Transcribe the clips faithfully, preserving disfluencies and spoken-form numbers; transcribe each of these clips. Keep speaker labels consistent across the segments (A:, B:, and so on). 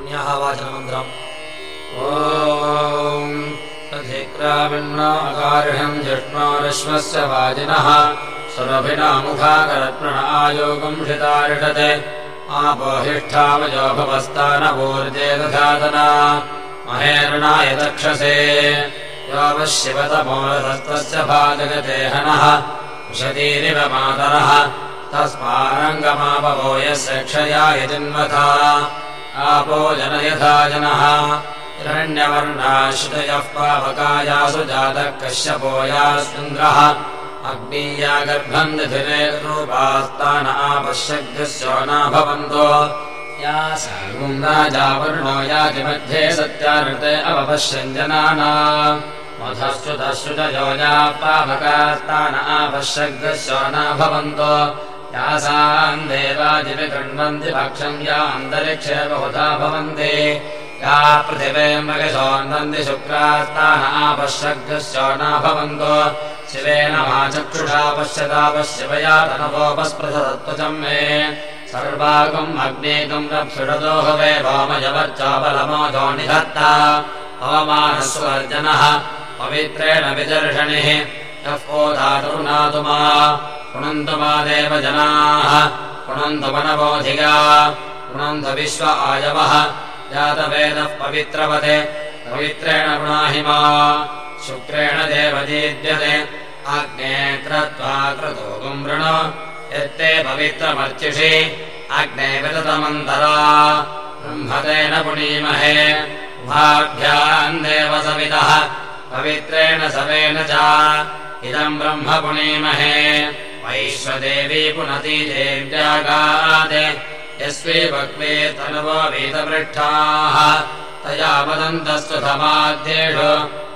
A: पुण्यः वाचनमन्त्रम् ॐ तथेक्राविण्णाकारिणम् जिष्णोरश्वस्य वाजिनः सुरभिनामुखाकरत्मण आयोगम् शितारिषते आपोहिष्ठावयोभवस्तानपूर्जे दधातना महेरणाय तक्षसे योऽवशिवतमोरतस्तस्य भाजगते हनः विशतीरिव मातरः तस्मारङ्गमापवो यस्य क्षया यजिन्वथा आपो जनयथा जनः हिरण्यवर्णाश्रितयः पावकायासु जातः कश्यपोयास्मिन्द्रः अग्नीया गर्भम् दधिरे रूपास्तान आपश्यग्रस्यो न भवन्तो या सर्वम् राजावर्णो याति मध्ये सत्यार्ते अवपश्यञ्जनाना मधश्च्युतश्च्युतयो या पावकास्तान आपश्यग्रस्यो न भवन्तो यासाम् देवादिविकृण्वन्ति भक्षम् या अन्तरिक्षे बहुधा भवन्ति या पृथिवे मृगशोन्वन्ति शुक्रास्तान आपश्यग्रस्यो न भवन्तो शिवेन मा चक्षुषा पश्यतापश्यवया तनवोपस्पृशतत्वचम् मे सर्वागम् अग्नेकम् रप्सुषतो हवे वामयवर्चाबलमोदो निधत्ता अवमानस्वर्जनः पवित्रेण विदर्शनिः यः पोधातुर्नातु मा पुनन्तु मा देवजनाः पुनन्तु मनवोधिगा पुनन्तु विश्व आयवः जातवेदः पवित्रवते पवित्रेण पुनाहि मा शुक्रेण देवदीद्यते अग्ने क्रत्वा क्रतोगुम् वृण यत्ते पवित्रमर्चिषि अग्ने विततमन्तरा ब्रह्मतेन पुनीमहे उभाभ्याम् देवसविदः पवित्रेण सवेन च इदम् ब्रह्म पुनीमहे वैश्वदेवी पुनती देव्यागात् यस्वी भक्वे तनुवो वीतपृष्ठाः तया वदन्तस्तु समाद्येषु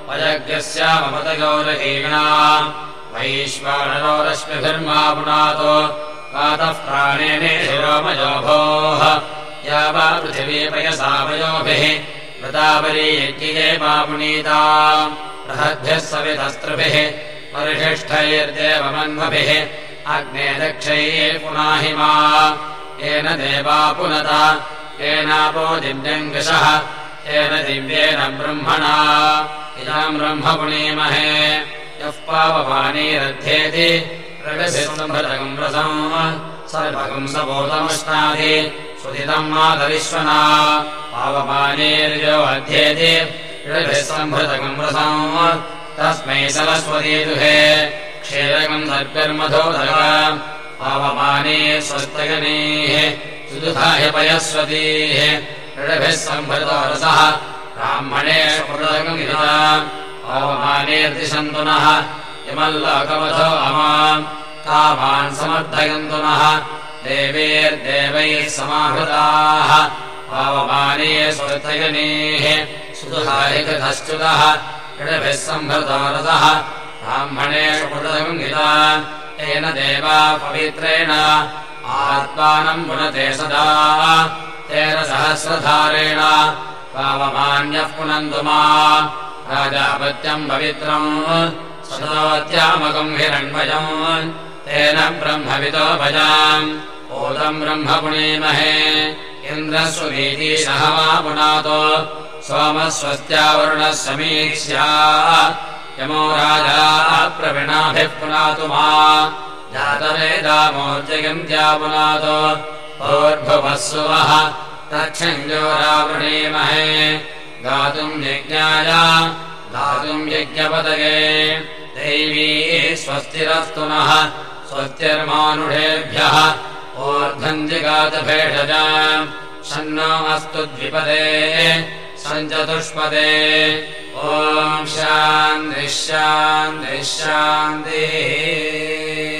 A: वयज्ञस्यामपतगौरहीणा वैश्वानरो रश्मिभिर्मा पुनातो पातः प्राणेने शिरोमयो भोः या वा पृथिवी पयसावयोभिः वृतावरी यज्ञिये मा पुनीता बृहद्भिः सवितस्त्रिभिः परिशिष्टैर्देवमन्वभिः अग्ने दक्षैः पुनाहि मा येन देवा पुनत येनापो दिव्यङ्गशः येन दिव्येन ब्रह्मणा इदम् ब्रह्म पुनीमहे यः पावपानीरध्येति प्रगसिसम्भृतकम् रसम् सर्वकम् सपोतमश्नादि सुदितम् मातरिश्वना पावपानीर्यो अध्येति प्रगसिसम्भृतकम् रसम् तस्मै सरस्वती दुहे क्षीरकम् सर्पिर्मधोदक पावपानी स्वस्तगनीः सुदुधाय पयस्वतीः ऋडभिः सम्भृतो रसः ब्राह्मणेषु पुरतकमिता पावमानेर्दिशन्तु नः इमल्लोकवधो अमाम् कामान् समर्थयन्तु नः देवीर्देवैः समाहृताः पावमाने स्वर्थयनीः सुदुहाय कृतश्च्युतः ऋडभिः सम्भृतो रसः ब्राह्मणेषु पुरतकमिता येन देवा पवित्रेण आत्मानम् पुनते सदा तेन सहस्रधारेण पावमान्यः पुनन्तु मा राजापत्यम् पवित्रम् सदोत्यामकम् हिरण्मयम् तेन ब्रह्मविदो भजाम् ओदम् ब्रह्म पुनीमहे इन्द्रस्ववीतीशः मा पुनातो सोमः स्वस्त्यावरुणः समीक्ष्या यमो राजा प्रवीणाभिः पुनातु मा जातवेदामोर्जयन्त्या पुनातो भूर्भुवः सुवः तच्छञ्जोरावृणीमहे गातुम् यज्ञाय गातुम् यज्ञपदये दैवी स्वस्तिरस्तु नः स्वस्तिर्मानुषेभ्यः ऊर्ध्वम् जिगातभेषजा शन्नो अस्तु द्विपदे सञ्चतुष्पदे ॐ शान्तिः शान्तिः शान्तिः।